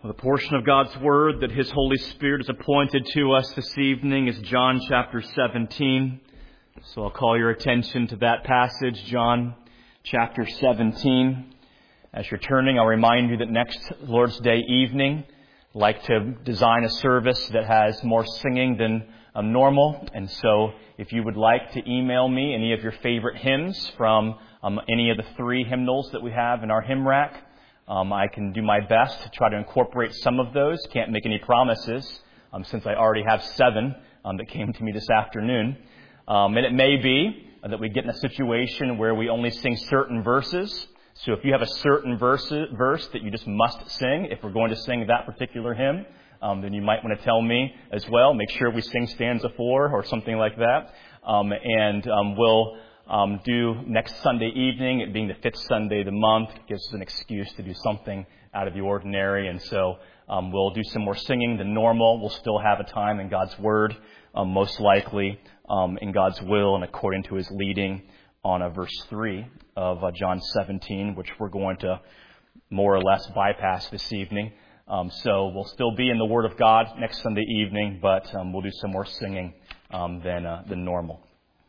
The portion of God's Word that His Holy Spirit has appointed to us this evening is John chapter 17. So I'll call your attention to that passage, John chapter 17. As you're turning, I'll remind you that next Lord's Day evening, I'd like to design a service that has more singing than normal. And so if you would like to email me any of your favorite hymns from any of the 3 hymnals that we have in our hymn rack, I can do my best to try to incorporate some of those. Can't make any promises since I already have 7 that came to me this afternoon. And it may be that we get in a situation where we only sing certain verses. So if you have a certain verse that you just must sing, if we're going to sing that particular hymn, then you might want to tell me as well. Make sure we sing stanza 4 or something like that. We'll do next Sunday evening, it being the 5th Sunday of the month, gives us an excuse to do something out of the ordinary. And so we'll do some more singing than normal. We'll still have a time in God's Word, most likely in God's will and according to His leading on verse 3 of John 17, which we're going to more or less bypass this evening. So we'll still be in the Word of God next Sunday evening, but we'll do some more singing than normal.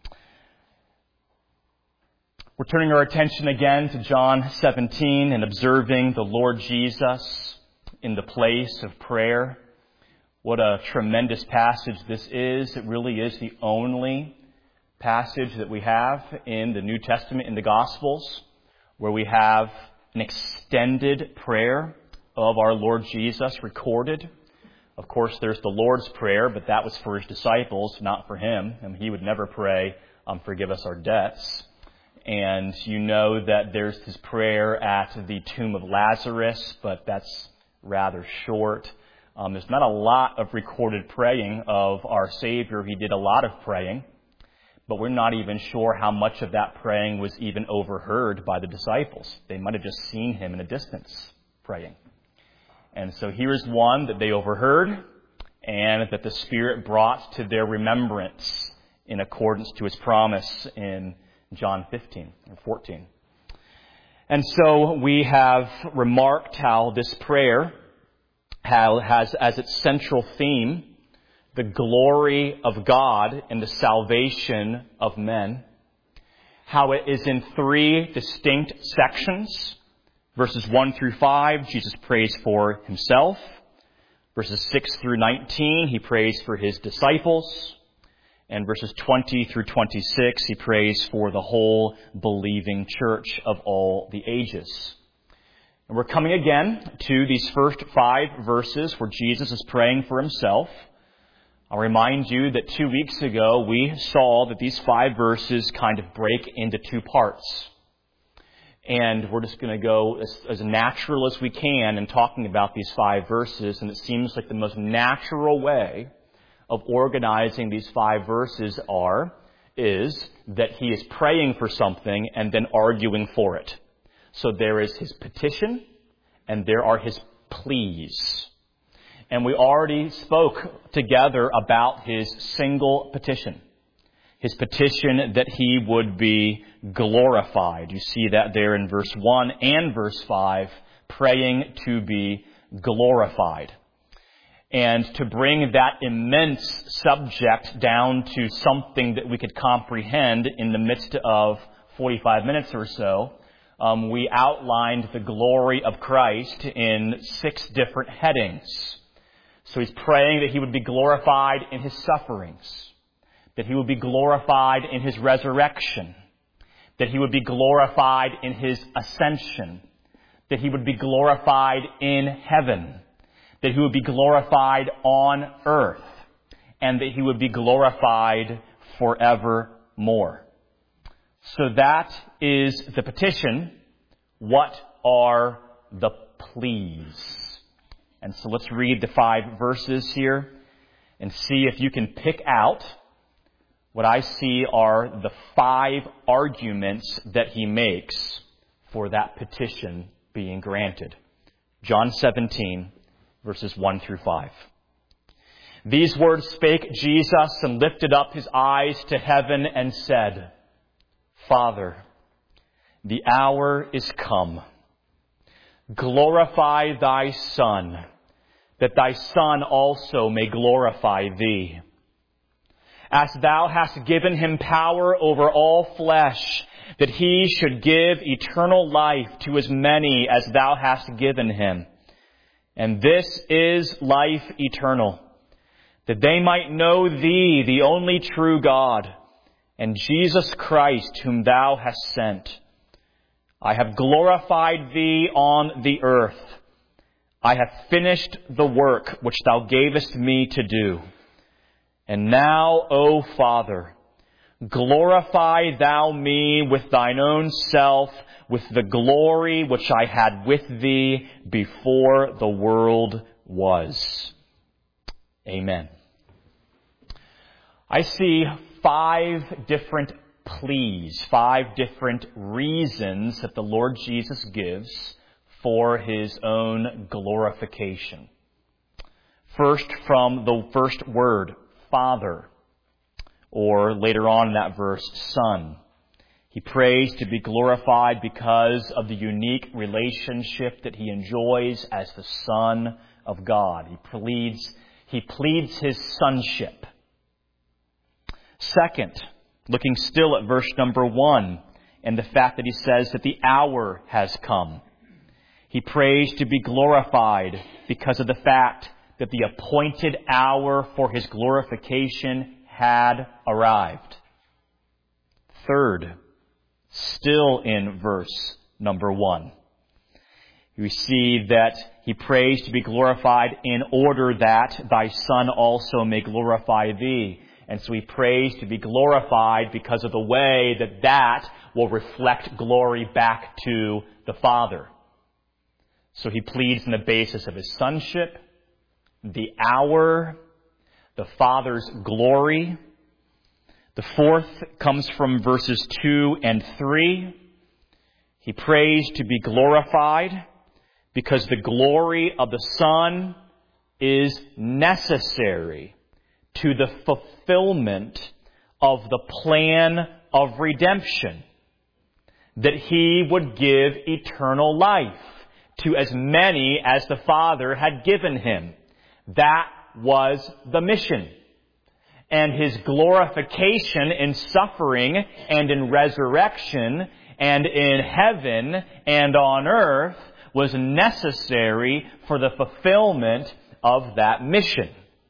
We're turning our attention again to John 17 and observing the Lord Jesus in the place of prayer. What a tremendous passage this is. It really is the only passage that we have in the New Testament, in the Gospels, where we have an extended prayer of our Lord Jesus recorded. Of course, there's the Lord's Prayer, but that was for His disciples, not for Him. And He would never pray, forgive us our debts. And you know that there's His prayer at the tomb of Lazarus, but that's rather short. There's not a lot of recorded praying of our Savior. He did a lot of praying, but we're not even sure how much of that praying was even overheard by the disciples. They might have just seen Him in a distance praying. And so here's one that they overheard and that the Spirit brought to their remembrance in accordance to His promise in John 15 or 14. And so we have remarked how this prayer has as its central theme the glory of God and the salvation of men. How it is in 3 distinct sections. Verses 1 through 5, Jesus prays for Himself. Verses 6 through 19, He prays for His disciples. And verses 20 through 26, He prays for the whole believing church of all the ages. And we're coming again to these first 5 verses where Jesus is praying for Himself. I'll remind you that 2 weeks ago we saw that these 5 verses kind of break into 2 parts. And we're just going to go as natural as we can in talking about these 5 verses. And it seems like the most natural way of organizing these 5 verses is that He is praying for something and then arguing for it. So there is His petition and there are His pleas. And we already spoke together about His single petition. His petition that He would be glorified. You see that there in verse 1 and verse 5, praying to be glorified. And to bring that immense subject down to something that we could comprehend in the midst of 45 minutes or so, we outlined the glory of Christ in 6 different headings. So He's praying that He would be glorified in His sufferings, that He would be glorified in His resurrection, that He would be glorified in His ascension, that He would be glorified in heaven, that He would be glorified on earth, and that He would be glorified forevermore. So that is the petition. What are the pleas? And so let's read the 5 verses here and see if you can pick out what I see are the 5 arguments that He makes for that petition being granted. John 17, verses 1 through 5. These words spake Jesus and lifted up His eyes to heaven and said, Father, the hour is come. Glorify Thy Son, that thy Son also may glorify thee. As thou hast given him power over all flesh, that he should give eternal life to as many as thou hast given him. And this is life eternal, that they might know thee, the only true God, and Jesus Christ, whom thou hast sent. I have glorified thee on the earth. I have finished the work which thou gavest me to do. And now, O Father, glorify thou me with thine own self, with the glory which I had with thee before the world was. Amen. I see 5 different pleas, 5 different reasons that the Lord Jesus gives for his own glorification. First, from the first word, Father, or later on in that verse, Son. He prays to be glorified because of the unique relationship that he enjoys as the Son of God. He pleads his sonship. Second, looking still at verse number 1 and the fact that he says that the hour has come. He prays to be glorified because of the fact that the appointed hour for his glorification had arrived. Third, still in verse number 1, you see that he prays to be glorified in order that thy Son also may glorify thee. And so he prays to be glorified because of the way that will reflect glory back to the Father. So he pleads on the basis of his sonship, the hour, the Father's glory. The fourth comes from verses 2 and 3. He prays to be glorified because the glory of the Son is necessary to the fulfillment of the plan of redemption, that he would give eternal life to as many as the Father had given him. That was the mission. And his glorification in suffering and in resurrection and in heaven and on earth was necessary for the fulfillment of that mission.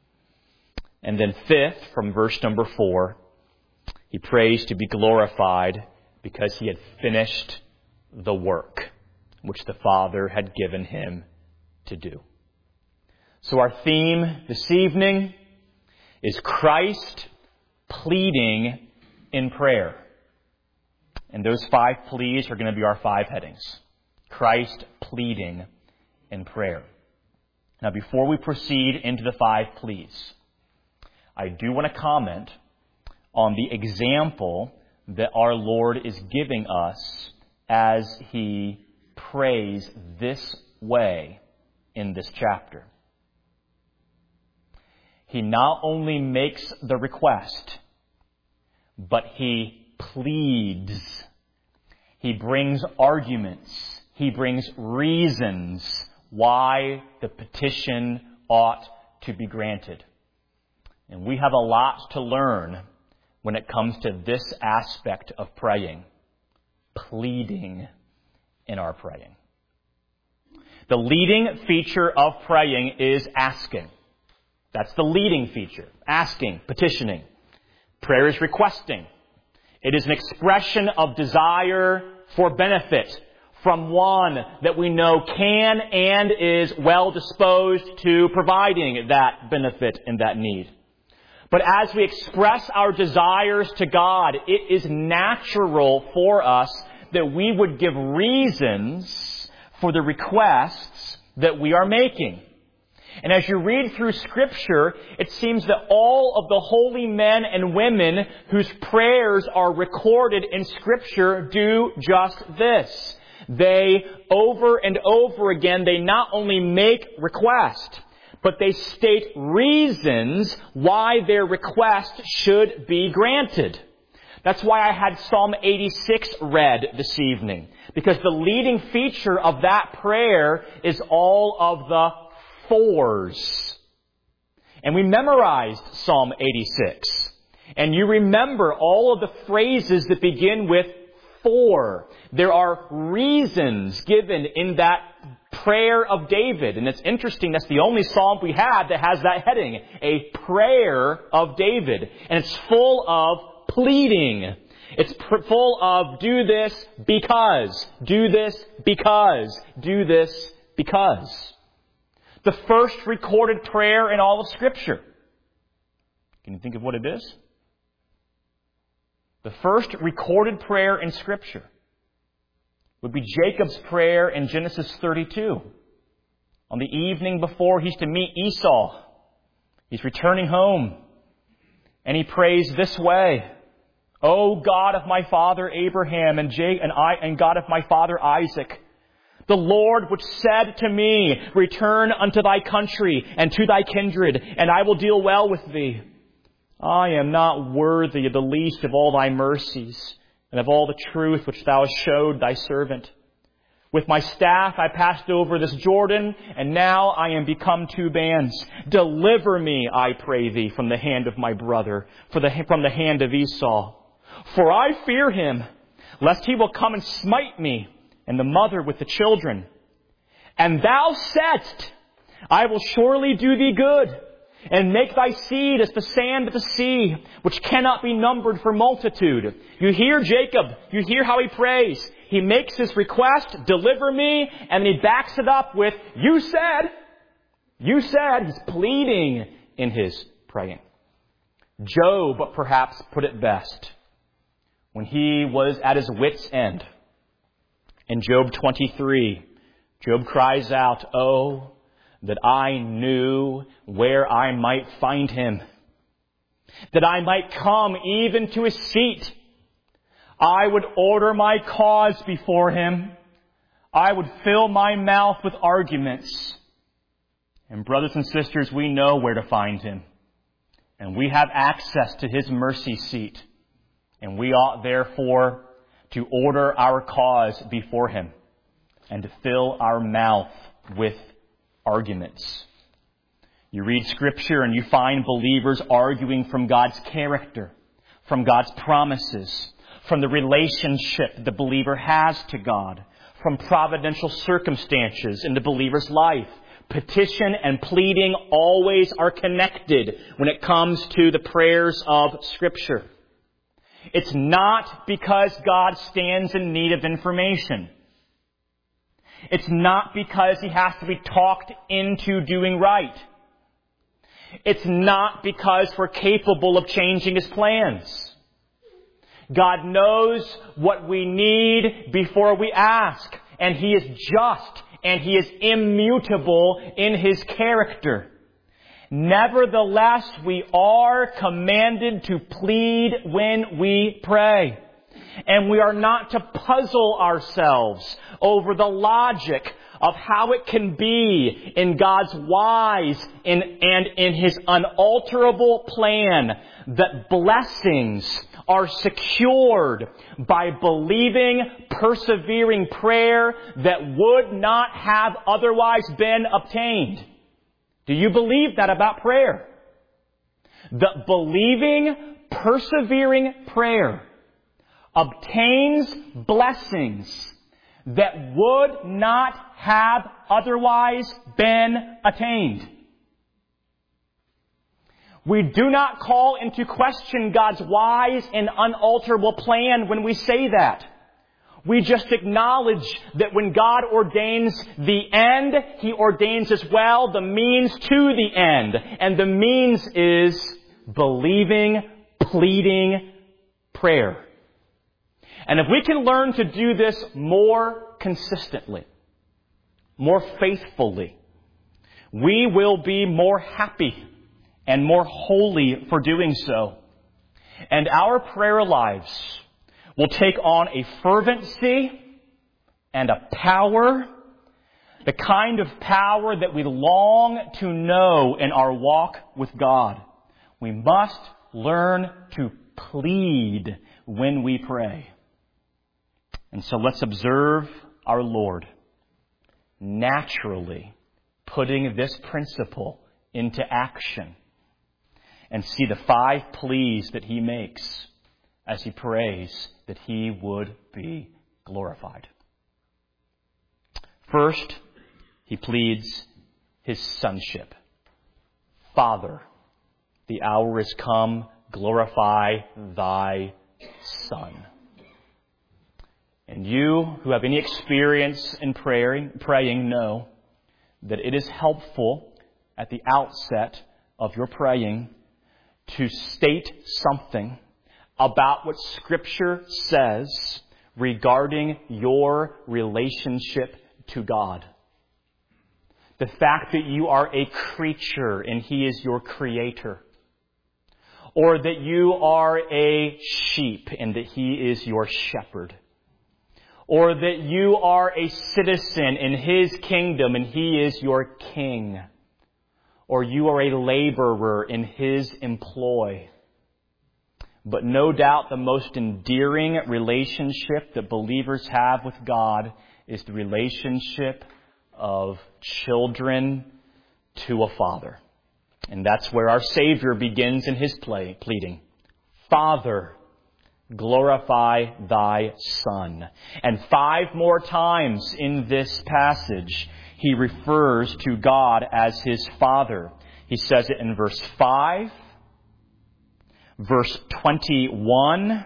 And then fifth, from verse number 4, he prays to be glorified because he had finished the work which the Father had given him to do. So our theme this evening is Christ pleading in prayer. And those 5 pleas are going to be our 5 headings. Christ pleading in prayer. Now, before we proceed into the 5 pleas, I do want to comment on the example that our Lord is giving us as he prays this way in this chapter. He not only makes the request, but he pleads. He brings arguments. He brings reasons why the petition ought to be granted. And we have a lot to learn when it comes to this aspect of praying, pleading in our praying. The leading feature of praying is asking. That's the leading feature. Asking, petitioning. Prayer is requesting. It is an expression of desire for benefit from one that we know can and is well disposed to providing that benefit and that need. But as we express our desires to God, it is natural for us that we would give reasons for the requests that we are making. And as you read through Scripture, it seems that all of the holy men and women whose prayers are recorded in Scripture do just this. They, over and over again, they not only make request, but they state reasons why their request should be granted. That's why I had Psalm 86 read this evening, because the leading feature of that prayer is all of the fours. And we memorized Psalm 86. And you remember all of the phrases that begin with for. There are reasons given in that prayer of David. And it's interesting, that's the only psalm we have that has that heading. A prayer of David. And it's full of pleading. It's full of do this because, do this because, do this because. The first recorded prayer in all of Scripture. Can you think of what it is? The first recorded prayer in Scripture would be Jacob's prayer in Genesis 32. On the evening before he's to meet Esau, he's returning home, and he prays this way, O God of my father Abraham and God of my father Isaac, the Lord which said to me, return unto thy country and to thy kindred, and I will deal well with thee. I am not worthy of the least of all thy mercies and of all the truth which thou hast showed thy servant. With my staff I passed over this Jordan, and now I am become two bands. Deliver me, I pray thee, from the hand of my brother, from the hand of Esau. For I fear him, lest he will come and smite me, and the mother with the children. And thou saidst, I will surely do thee good, and make thy seed as the sand of the sea, which cannot be numbered for multitude. You hear Jacob. You hear how he prays. He makes his request, deliver me, and he backs it up with, you said. You said. He's pleading in his praying. Job perhaps put it best when he was at his wit's end. In Job 23, Job cries out, Oh, that I knew where I might find him, that I might come even to his seat. I would order my cause before him. I would fill my mouth with arguments. And brothers and sisters, we know where to find him. And we have access to his mercy seat. And we ought therefore to order our cause before him and to fill our mouth with arguments. You read Scripture and you find believers arguing from God's character, from God's promises, from the relationship the believer has to God, from providential circumstances in the believer's life. Petition and pleading always are connected when it comes to the prayers of Scripture. It's not because God stands in need of information. It's not because he has to be talked into doing right. It's not because we're capable of changing his plans. God knows what we need before we ask. And he is just and he is immutable in his character. Nevertheless, we are commanded to plead when we pray. And we are not to puzzle ourselves over the logic of how it can be in God's wise and in his unalterable plan that blessings are secured by believing, persevering prayer that would not have otherwise been obtained. Do you believe that about prayer? That believing, persevering prayer obtains blessings that would not have otherwise been attained. We do not call into question God's wise and unalterable plan when we say that. We just acknowledge that when God ordains the end, he ordains as well the means to the end. And the means is believing, pleading prayer. And if we can learn to do this more consistently, more faithfully, we will be more happy and more holy for doing so. And our prayer lives will take on a fervency and a power, the kind of power that we long to know in our walk with God. We must learn to plead when we pray. And so let's observe our Lord naturally putting this principle into action. And see the 5 pleas that he makes as he prays that he would be glorified. First, he pleads his sonship. Father, the hour is come, glorify thy Son. And you who have any experience in praying know that it is helpful at the outset of your praying to state something about what Scripture says regarding your relationship to God. The fact that you are a creature and He is your creator. Or that you are a sheep and that He is your shepherd. Or that you are a citizen in His kingdom and He is your king. Or you are a laborer in His employ. But no doubt the most endearing relationship that believers have with God is the relationship of children to a father. And that's where our Savior begins in His pleading. Father, glorify thy Son. And 5 more times in this passage, He refers to God as His Father. He says it in verse 5, verse 21,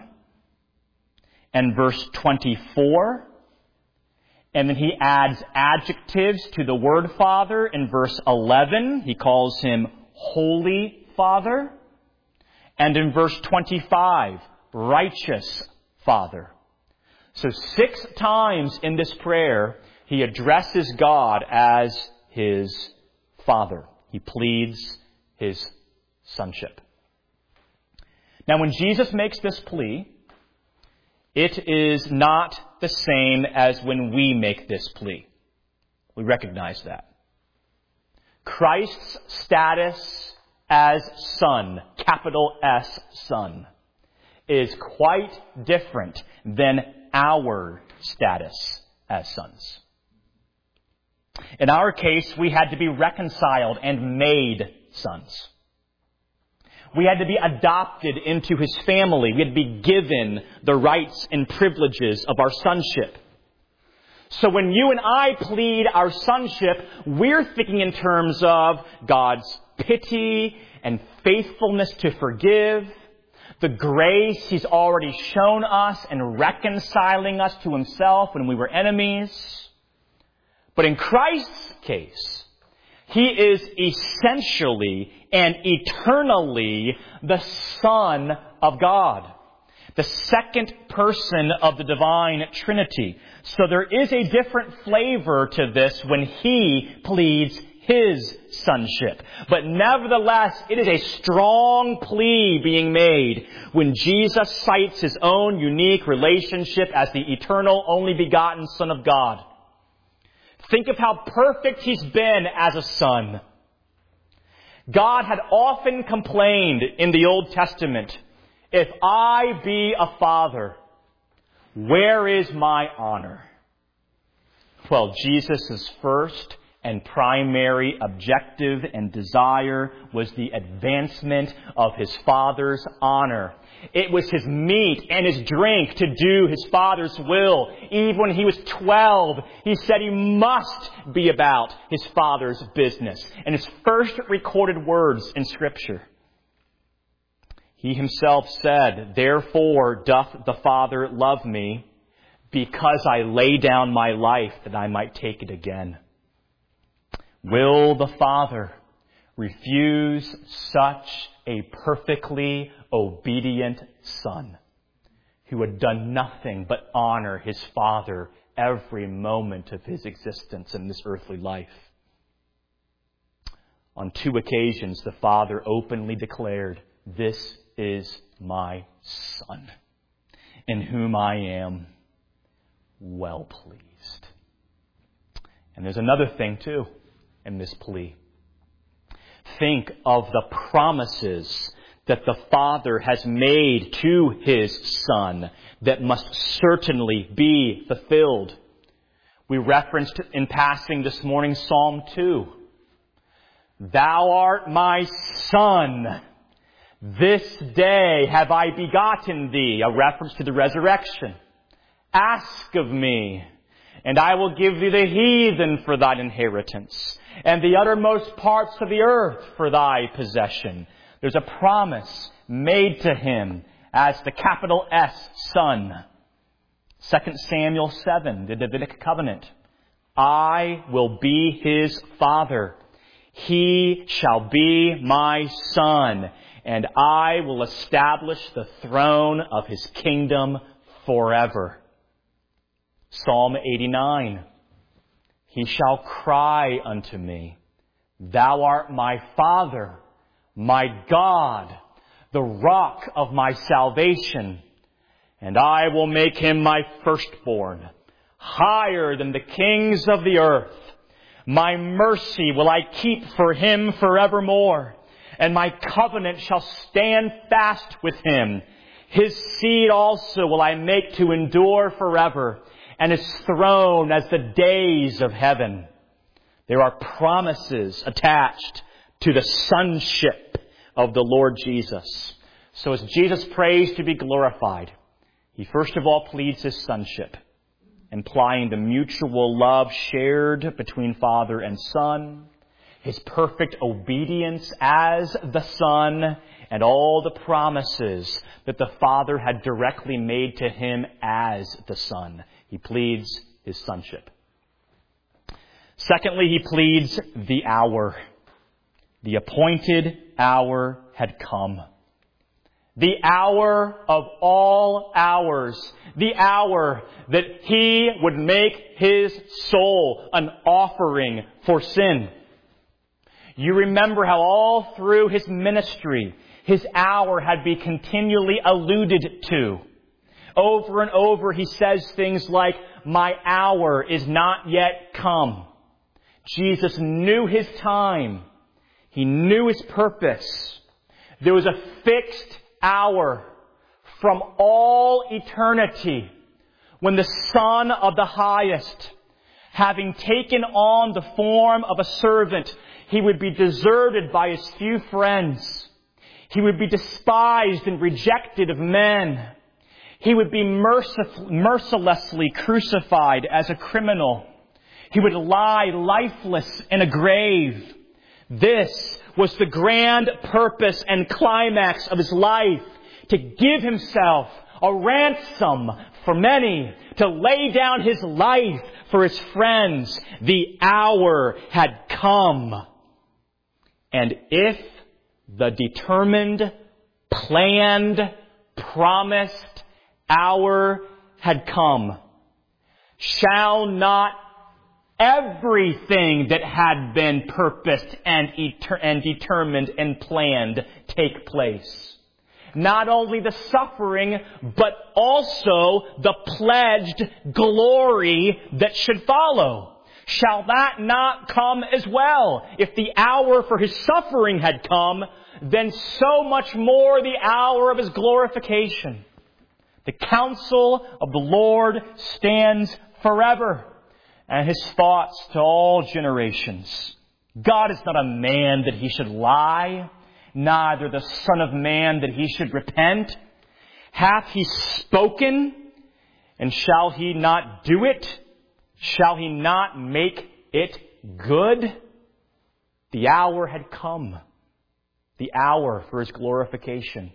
and verse 24. And then He adds adjectives to the word Father. In verse 11, He calls Him Holy Father. And in verse 25, Righteous Father. So 6 times in this prayer, He addresses God as His Father. He pleads His sonship. Now, when Jesus makes this plea, it is not the same as when we make this plea. We recognize that. Christ's status as Son, capital S, Son, is quite different than our status as sons. In our case, we had to be reconciled and made sons. We had to be adopted into His family. We had to be given the rights and privileges of our sonship. So when you and I plead our sonship, we're thinking in terms of God's pity and faithfulness to forgive, the grace He's already shown us in reconciling us to Himself when we were enemies. But in Christ's case, He is essentially and eternally the Son of God, the second person of the divine Trinity. So there is a different flavor to this when He pleads His sonship. But nevertheless, it is a strong plea being made when Jesus cites His own unique relationship as the eternal, only begotten Son of God. Think of how perfect He's been as a son. God had often complained in the Old Testament, if I be a father, where is my honor? Well, Jesus' first and primary objective and desire was the advancement of His Father's honor. It was His meat and His drink to do His Father's will. Even when He was 12, He said He must be about His Father's business. And His first recorded words in Scripture. He Himself said, therefore doth the Father love me, because I lay down my life that I might take it again. Will the Father refuse such a perfectly obedient Son who had done nothing but honor His Father every moment of His existence in this earthly life? On 2 occasions, the Father openly declared, this is my Son, in whom I am well pleased. And there's another thing too in this plea. Think of the promises that the Father has made to His Son that must certainly be fulfilled. We referenced in passing this morning Psalm 2. Thou art my Son. This day have I begotten thee. A reference to the resurrection. Ask of me, and I will give thee the heathen for thine inheritance, and the uttermost parts of the earth for thy possession. There's a promise made to him as the capital S, Son. 2 Samuel 7, the Davidic covenant. I will be his father. He shall be my son, and I will establish the throne of his kingdom forever. Psalm 89. He shall cry unto me, Thou art my Father, my God, the rock of my salvation, and I will make him my firstborn, higher than the kings of the earth. My mercy will I keep for him forevermore, and my covenant shall stand fast with him. His seed also will I make to endure forever, and his throne as the days of heaven. There are promises attached to the sonship of the Lord Jesus. So as Jesus prays to be glorified, he first of all pleads his sonship, implying the mutual love shared between Father and Son, his perfect obedience as the Son, and all the promises that the Father had directly made to him as the Son. He pleads his sonship. Secondly, he pleads the hour. The appointed hour had come. The hour of all hours. The hour that he would make his soul an offering for sin. You remember how all through his ministry, his hour had been continually alluded to. Over and over he says things like, my hour is not yet come. Jesus knew his time. He knew his purpose. There was a fixed hour from all eternity when the Son of the Highest, having taken on the form of a servant, he would be deserted by his few friends. He would be despised and rejected of men. He would be mercilessly crucified as a criminal. He would lie lifeless in a grave. This was the grand purpose and climax of his life, to give himself a ransom for many, to lay down his life for his friends. The hour had come. And if the determined, planned, promised hour had come, shall not everything that had been purposed and determined and planned take place? Not only the suffering, but also the pledged glory that should follow. Shall that not come as well? If the hour for his suffering had come, then so much more the hour of his glorification. The counsel of the Lord stands forever, and his thoughts to all generations. God is not a man that he should lie, neither the Son of Man that he should repent. Hath he spoken, and shall he not do it? Shall he not make it good? The hour had come. The hour for his glorification.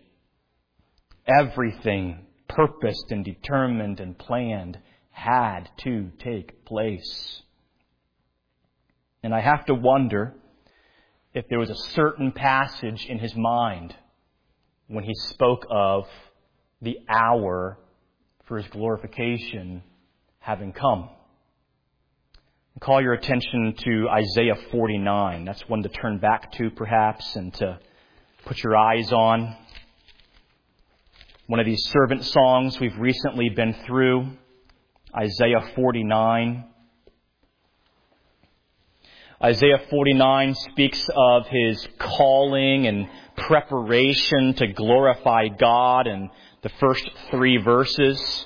Everything purposed and determined and planned had to take place. And I have to wonder if there was a certain passage in his mind when he spoke of the hour for his glorification having come. Call your attention to Isaiah 49. That's one to turn back to, perhaps, and to put your eyes on. One of these servant songs we've recently been through, Isaiah 49. Isaiah 49 speaks of his calling and preparation to glorify God in the first 3 verses.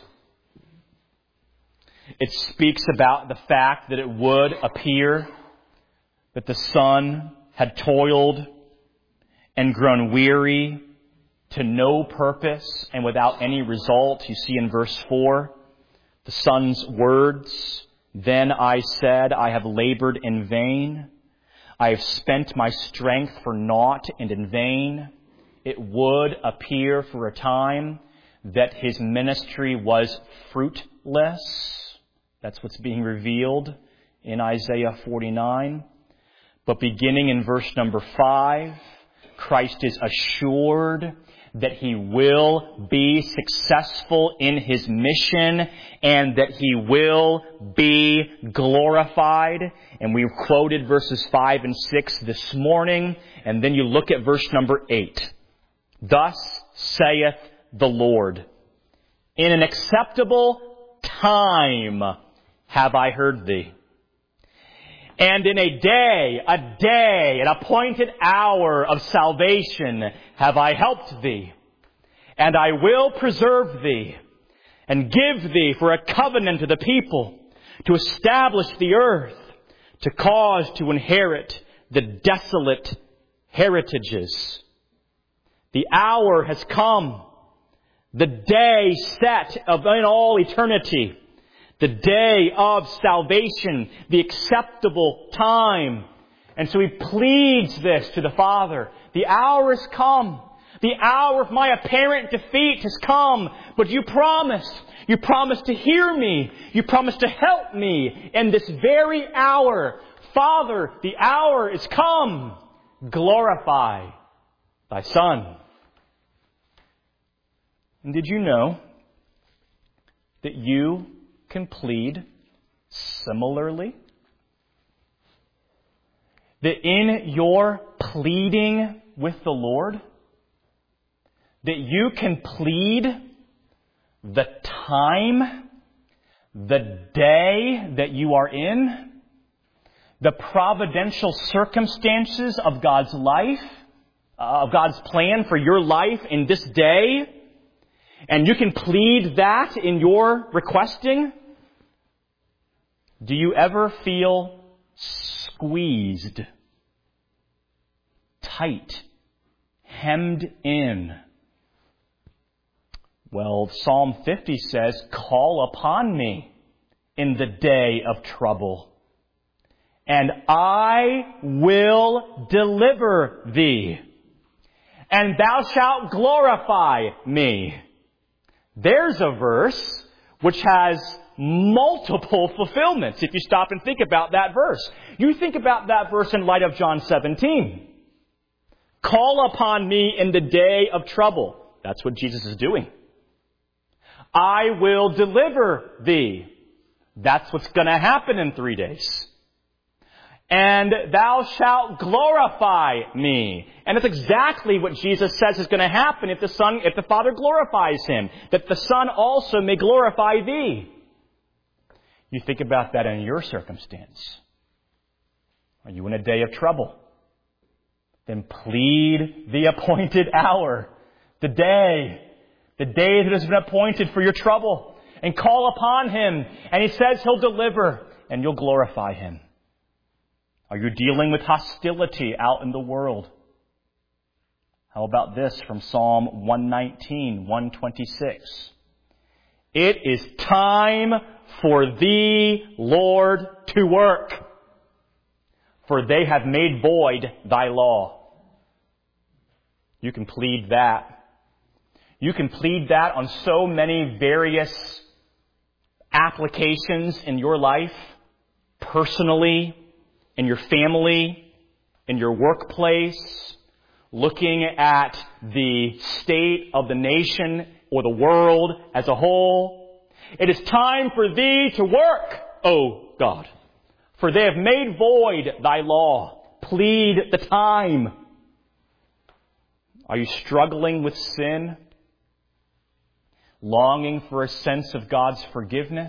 It speaks about the fact that it would appear that the Son had toiled and grown weary to no purpose and without any result. You see in verse 4, the son's words, "Then I said, I have labored in vain. I have spent my strength for naught and in vain." It would appear for a time that his ministry was fruitless. That's what's being revealed in Isaiah 49. But beginning in verse number 5, Christ is assured that he will be successful in his mission and that he will be glorified. And we quoted verses 5 and 6 this morning. And then you look at verse number 8. "Thus saith the Lord, in an acceptable time have I heard thee. And in a day, an appointed hour of salvation have I helped thee. And I will preserve thee and give thee for a covenant to the people, to establish the earth, to cause to inherit the desolate heritages. The hour has come, the day set in all eternity. The day of salvation, the acceptable time." And so he pleads this to the Father. The hour has come. The hour of my apparent defeat has come. But you promised to hear me. You promised to help me in this very hour. Father, the hour is come. Glorify thy Son. And did you know that you can plead similarly? That in your pleading with the Lord, that you can plead the time, the day that you are in, the providential circumstances of God's life, of God's plan for your life in this day, and you can plead that in your requesting. Do you ever feel squeezed, tight, hemmed in? Well, Psalm 50 says, "Call upon me in the day of trouble, and I will deliver thee, and thou shalt glorify me." There's a verse which has multiple fulfillments if you stop and think about that verse. You think about that verse in light of John 17. Call upon me in the day of trouble. That's what Jesus is doing. I will deliver thee. That's what's going to happen in 3 days. And thou shalt glorify me. And that's exactly what Jesus says is going to happen if the Father glorifies him. That the Son also may glorify thee. You think about that in your circumstance. Are you in a day of trouble? Then plead the appointed hour. The day that has been appointed for your trouble. And call upon him. And he says he'll deliver. And you'll glorify him. Are you dealing with hostility out in the world? How about this from Psalm 119, 126? It is time for thee, Lord, to work, for they have made void thy law. You can plead that. You can plead that on so many various applications in your life, personally, in your family, in your workplace, looking at the state of the nation or the world as a whole. It is time for thee to work, O God, for they have made void thy law. Plead the time. Are you struggling with sin? Longing for a sense of God's forgiveness?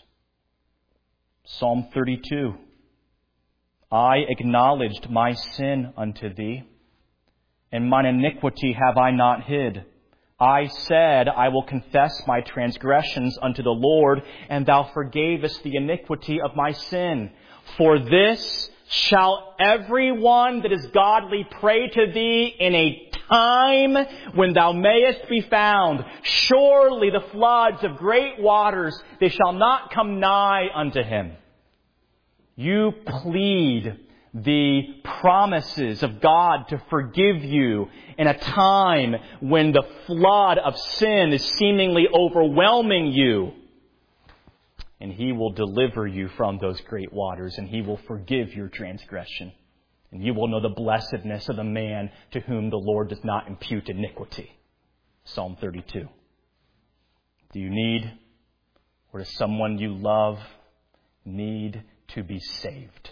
Psalm 32. I acknowledged my sin unto thee, and mine iniquity have I not hid. I said, I will confess my transgressions unto the Lord, and thou forgavest the iniquity of my sin. For this shall everyone that is godly pray to thee in a time when thou mayest be found. Surely the floods of great waters, they shall not come nigh unto him. You plead the promises of God to forgive you in a time when the flood of sin is seemingly overwhelming you. And He will deliver you from those great waters, and He will forgive your transgression. And you will know the blessedness of the man to whom the Lord does not impute iniquity. Psalm 32. Do you need, or does someone you love need to be saved?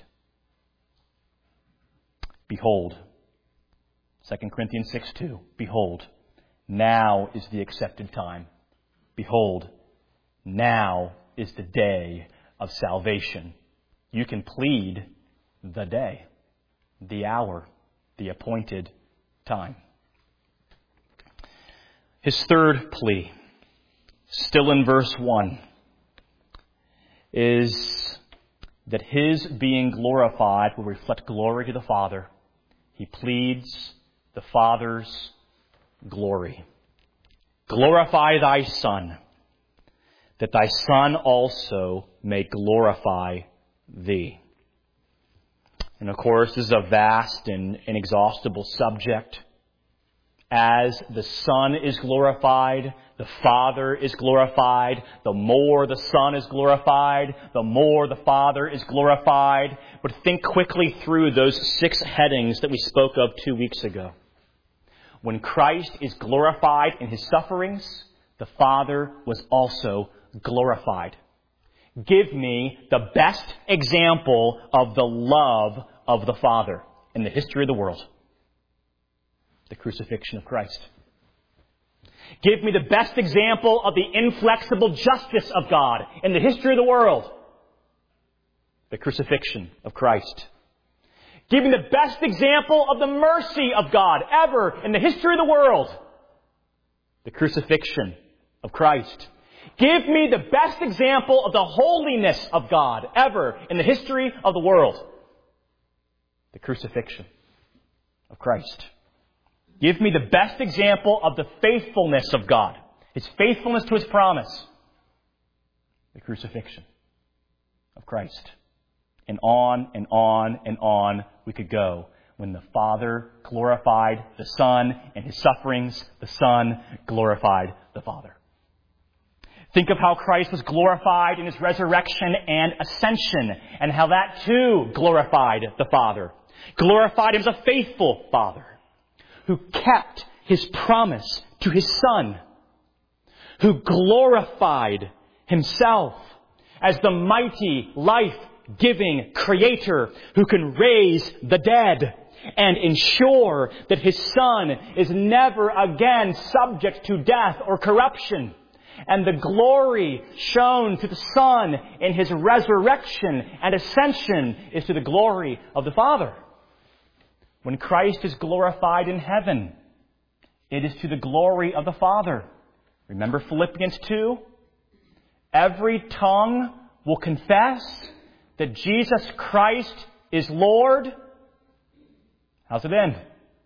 Behold, 2 Corinthians 6:2. Behold, now is the accepted time. Behold, now is the day of salvation. You can plead the day, the hour, the appointed time. His third plea, still in verse 1, is that His being glorified will reflect glory to the Father. He pleads the Father's glory. Glorify thy Son, that thy Son also may glorify thee. And of course, this is a vast and inexhaustible subject. As the Son is glorified, the Father is glorified. The more the Son is glorified, the more the Father is glorified. But think quickly through those 6 headings that we spoke of 2 weeks ago. When Christ is glorified in His sufferings, the Father was also glorified. Give me the best example of the love of the Father in the history of the world. The crucifixion of Christ. Give me the best example of the inflexible justice of God in the history of the world. The crucifixion of Christ. Give me the best example of the mercy of God ever in the history of the world. The crucifixion of Christ. Give me the best example of the holiness of God ever in the history of the world. The crucifixion of Christ. Give me the best example of the faithfulness of God. His faithfulness to His promise. The crucifixion of Christ. And on and on and on we could go. When the Father glorified the Son in His sufferings, the Son glorified the Father. Think of how Christ was glorified in His resurrection and ascension, and how that too glorified the Father. Glorified Him as a faithful Father who kept His promise to His Son, who glorified Himself as the mighty, life-giving Creator who can raise the dead and ensure that His Son is never again subject to death or corruption. And the glory shown to the Son in His resurrection and ascension is to the glory of the Father. When Christ is glorified in heaven, it is to the glory of the Father. Remember Philippians 2? Every tongue will confess that Jesus Christ is Lord. How's it end?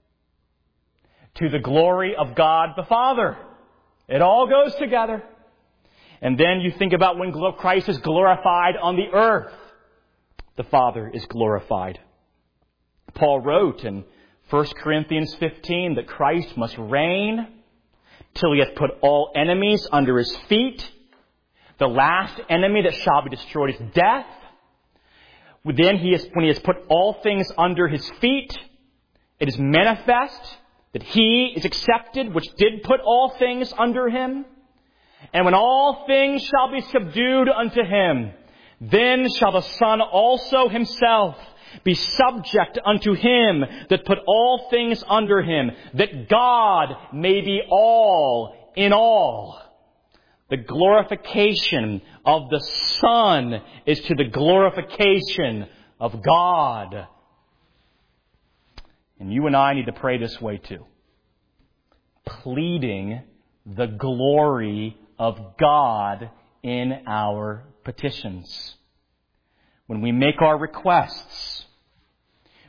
To the glory of God the Father. It all goes together. And then you think about when Christ is glorified on the earth, the Father is glorified. Paul wrote in 1 Corinthians 15 that Christ must reign till He hath put all enemies under His feet. The last enemy that shall be destroyed is death. Then when He has put all things under His feet, it is manifest that He is accepted, which did put all things under Him. And when all things shall be subdued unto Him, then shall the Son also Himself be subject unto Him that put all things under Him, that God may be all in all. The glorification of the Son is to the glorification of God. And you and I need to pray this way too. Pleading the glory of God in our petitions. When we make our requests,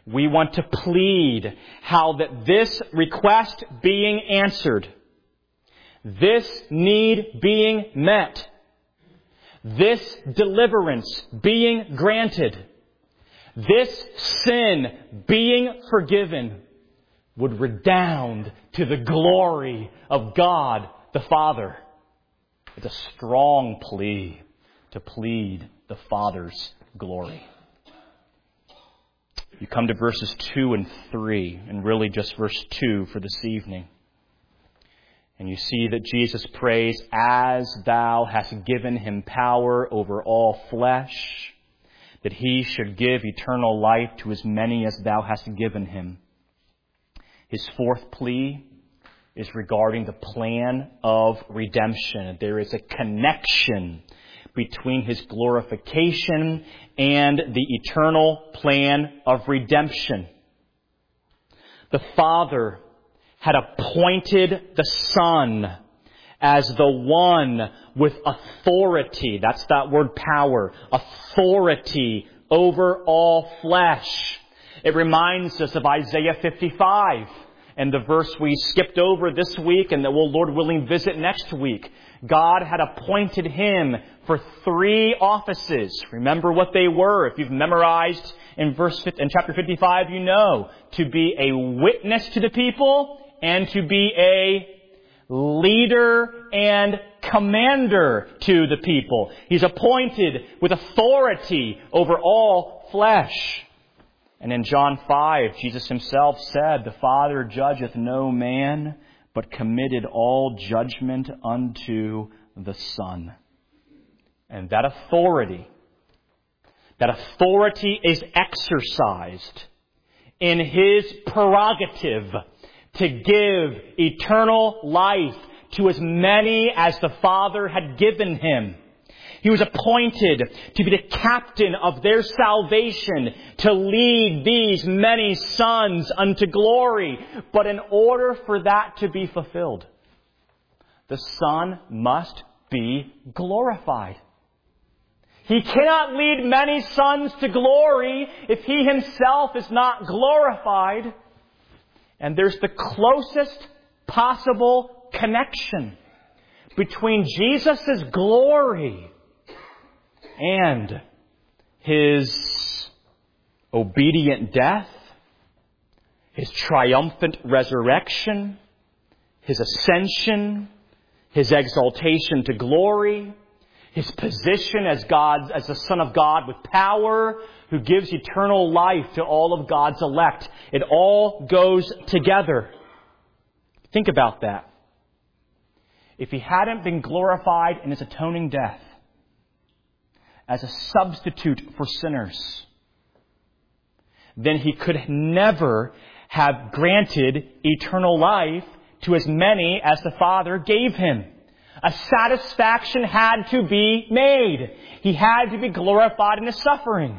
We want to plead how that this request being answered, this need being met, this deliverance being granted, this sin being forgiven would redound to the glory of God the Father. It's a strong plea to plead the Father's glory. You come to verses 2 and 3, and really just verse 2 for this evening. And you see that Jesus prays, as thou hast given him power over all flesh, that he should give eternal life to as many as thou hast given him. His fourth plea is regarding the plan of redemption. There is a connection between his glorification and the eternal plan of redemption. The Father had appointed the Son as the one with authority. That's that word power. Authority over all flesh. It reminds us of Isaiah 55 and the verse we skipped over this week and that we'll, Lord willing, visit next week. God had appointed him for 3 offices. Remember what they were. If you've memorized in chapter 55, you know. To be a witness to the people and to be a leader and commander to the people. He's appointed with authority over all flesh. And in John 5, Jesus himself said, the Father judgeth no man, but committed all judgment unto the Son. And that authority is exercised in his prerogative to give eternal life to as many as the Father had given him. He was appointed to be the captain of their salvation, to lead these many sons unto glory. But in order for that to be fulfilled, the Son must be glorified. He cannot lead many sons to glory if he himself is not glorified. And there's the closest possible connection between Jesus' glory and his obedient death, his triumphant resurrection, his ascension, his exaltation to glory, his position as the Son of God with power, who gives eternal life to all of God's elect. It all goes together. Think about that. If he hadn't been glorified in his atoning death as a substitute for sinners, then he could never have granted eternal life to as many as the Father gave him. A satisfaction had to be made. He had to be glorified in his suffering.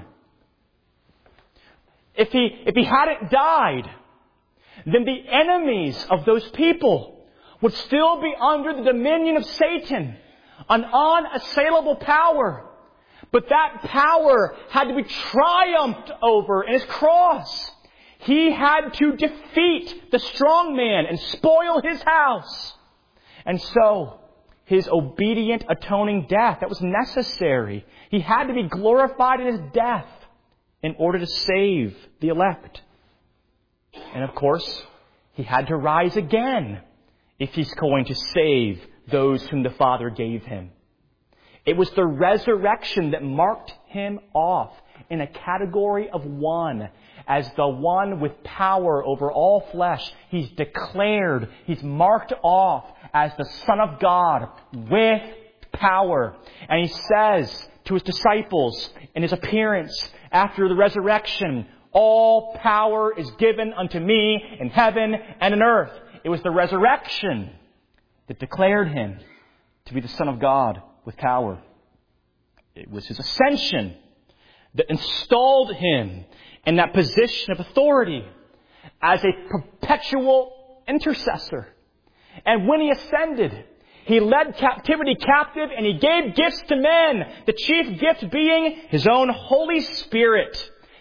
If he hadn't died, then the enemies of those people would still be under the dominion of Satan, an unassailable power. But that power had to be triumphed over in his cross. He had to defeat the strong man and spoil his house. And so, his obedient atoning death, that was necessary. He had to be glorified in his death in order to save the elect. And of course, he had to rise again if he's going to save those whom the Father gave him. It was the resurrection that marked him off in a category of one, as the one with power over all flesh. He's declared, he's marked off as the Son of God with power. And he says to his disciples in his appearance after the resurrection, all power is given unto me in heaven and in earth. It was the resurrection that declared him to be the Son of God with power. It was his ascension that installed him in that position of authority as a perpetual intercessor. And when he ascended, he led captivity captive and he gave gifts to men, the chief gift being his own Holy Spirit,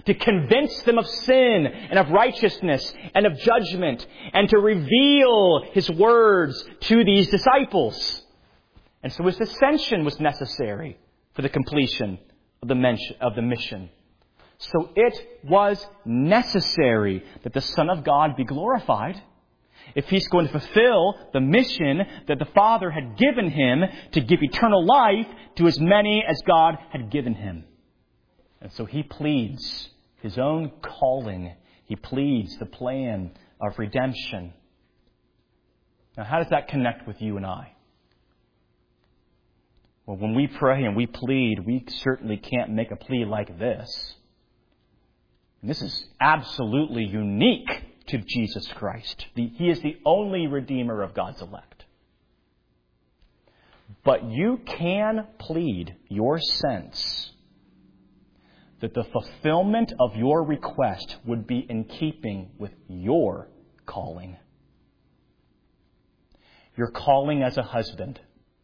to convince them of sin and of righteousness and of judgment, and to reveal His words to these disciples. And so His ascension was necessary for the completion of the mission. So it was necessary that the Son of God be glorified if He's going to fulfill the mission that the Father had given Him to give eternal life to as many as God had given Him. And so He pleads His own calling. He pleads the plan of redemption. Now, how does that connect with you and I? Well, when we pray and we plead, we certainly can't make a plea like this. And this is absolutely unique to Jesus Christ. He is the only Redeemer of God's elect. But you can plead your sense that the fulfillment of your request would be in keeping with your calling. Your calling as a husband.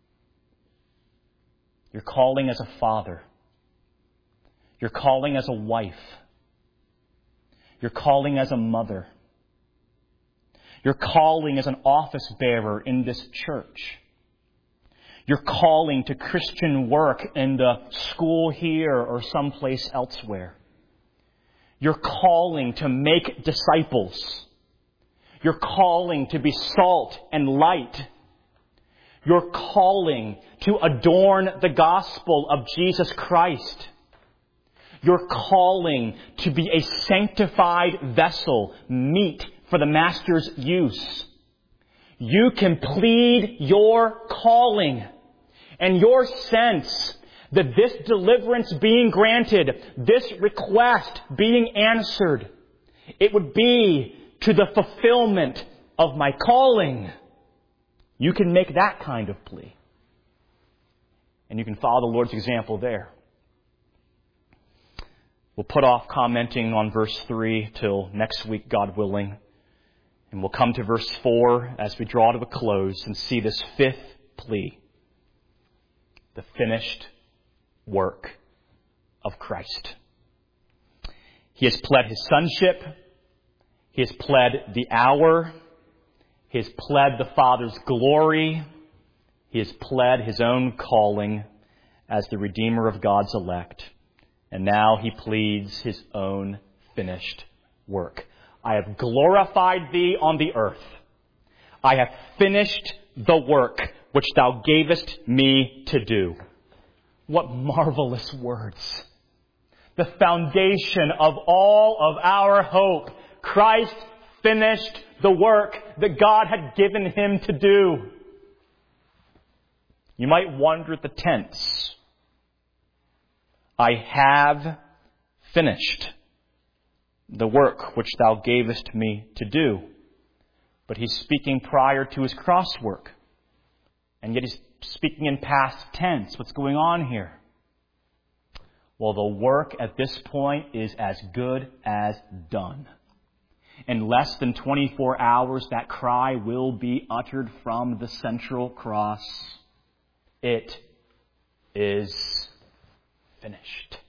Your calling as a father. Your calling as a wife. Your calling as a mother. Your calling as an office bearer in this church. Your calling to Christian work in the school here or someplace elsewhere. Your calling to make disciples. Your calling to be salt and light. Your calling to adorn the gospel of Jesus Christ. Your calling to be a sanctified vessel, meet for the Master's use. You can plead your calling and your sense that this deliverance being granted, this request being answered, it would be to the fulfillment of my calling. You can make that kind of plea. And you can follow the Lord's example there. We'll put off commenting on verse 3 till next week, God willing. And we'll come to verse 4 as we draw to a close and see this fifth plea. The finished work of Christ. He has pled His sonship. He has pled the hour. He has pled the Father's glory. He has pled His own calling as the Redeemer of God's elect. And now He pleads His own finished work. I have glorified Thee on the earth. I have finished the work which Thou gavest me to do. What marvelous words. The foundation of all of our hope. Christ finished the work that God had given Him to do. You might wonder at the tense. I have finished the work which Thou gavest me to do. But He's speaking prior to His cross work. And yet He's speaking in past tense. What's going on here? Well, the work at this point is as good as done. In less than 24 hours, that cry will be uttered from the central cross. It is finished.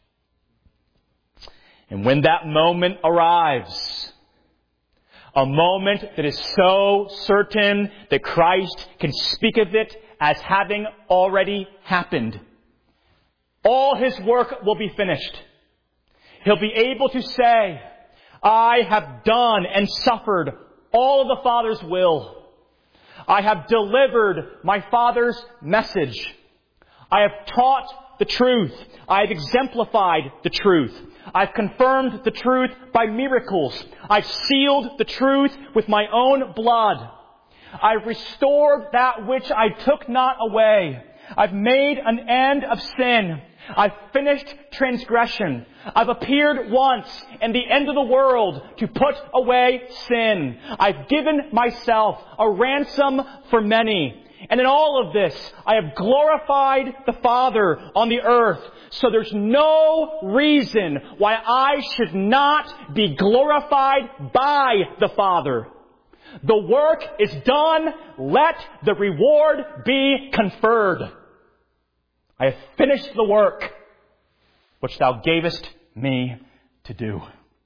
And when that moment arrives, a moment that is so certain that Christ can speak of it as having already happened, all His work will be finished. He'll be able to say, I have done and suffered all of the Father's will. I have delivered my Father's message. I have taught the truth. I have exemplified the truth. I've confirmed the truth by miracles. I've sealed the truth with my own blood. I've restored that which I took not away. I've made an end of sin. I've finished transgression. I've appeared once in the end of the world to put away sin. I've given myself a ransom for many. And in all of this, I have glorified the Father on the earth. So there's no reason why I should not be glorified by the Father. The work is done. Let the reward be conferred. I have finished the work which Thou gavest me to do.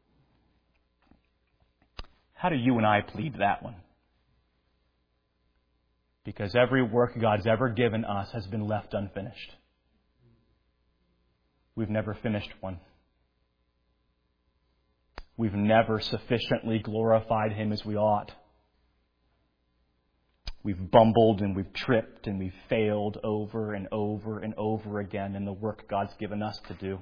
How do you and I plead that one? Because every work God's ever given us has been left unfinished. We've never finished one. We've never sufficiently glorified Him as we ought. We've bumbled and we've tripped and we've failed over and over and over again in the work God's given us to do.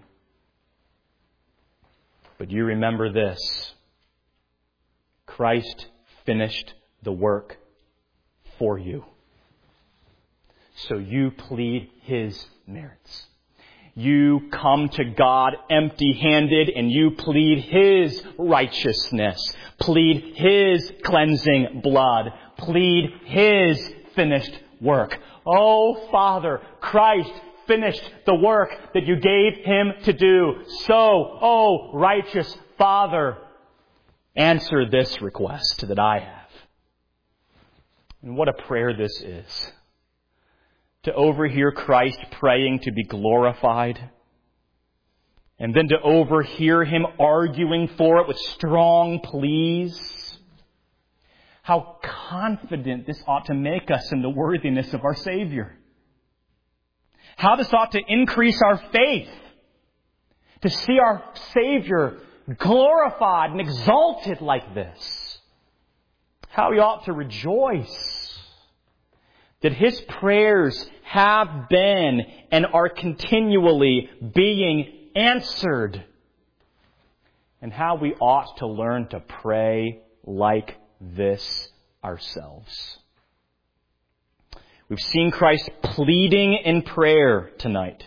But you remember this. Christ finished the work for you. So you plead His merits. You come to God empty-handed and you plead His righteousness. Plead His cleansing blood. Plead His finished work. Oh, Father, Christ finished the work that you gave Him to do. So, oh, righteous Father, answer this request that I have. And what a prayer this is. To overhear Christ praying to be glorified. And then to overhear Him arguing for it with strong pleas. How confident this ought to make us in the worthiness of our Savior. How this ought to increase our faith. To see our Savior glorified and exalted like this. How we ought to rejoice that His prayers have been and are continually being answered. And how we ought to learn to pray like this ourselves. We've seen Christ pleading in prayer tonight.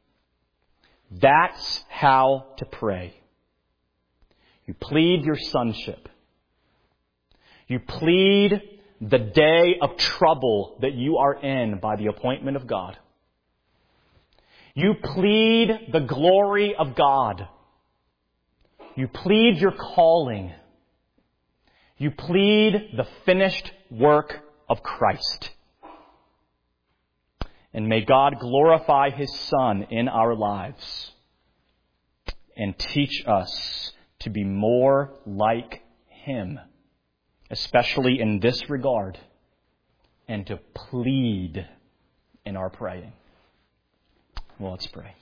That's how to pray. You plead your sonship. You plead the day of trouble that you are in by the appointment of God. You plead the glory of God. You plead your calling. You plead the finished work of Christ. And may God glorify His Son in our lives and teach us to be more like Him, especially in this regard, and to plead in our praying. Well, let's pray.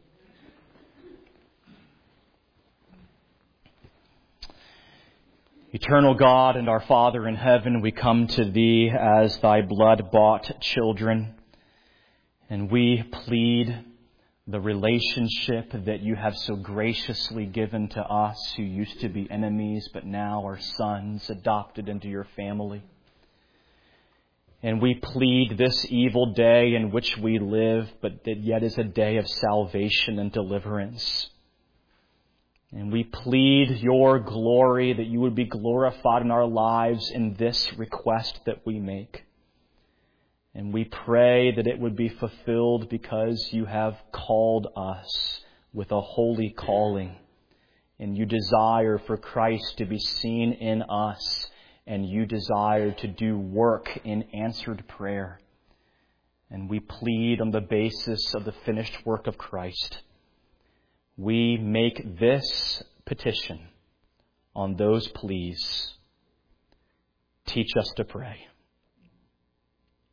Eternal God and our Father in heaven, we come to Thee as Thy blood-bought children, and we plead the relationship that You have so graciously given to us who used to be enemies but now are sons adopted into Your family. And we plead this evil day in which we live, but that yet is a day of salvation and deliverance. And we plead Your glory, that You would be glorified in our lives in this request that we make. And we pray that it would be fulfilled because You have called us with a holy calling. And You desire for Christ to be seen in us. And You desire to do work in answered prayer. And we plead on the basis of the finished work of Christ. We make this petition on those pleas. Teach us to pray.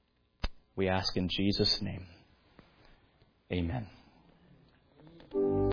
We ask in Jesus' name. Amen.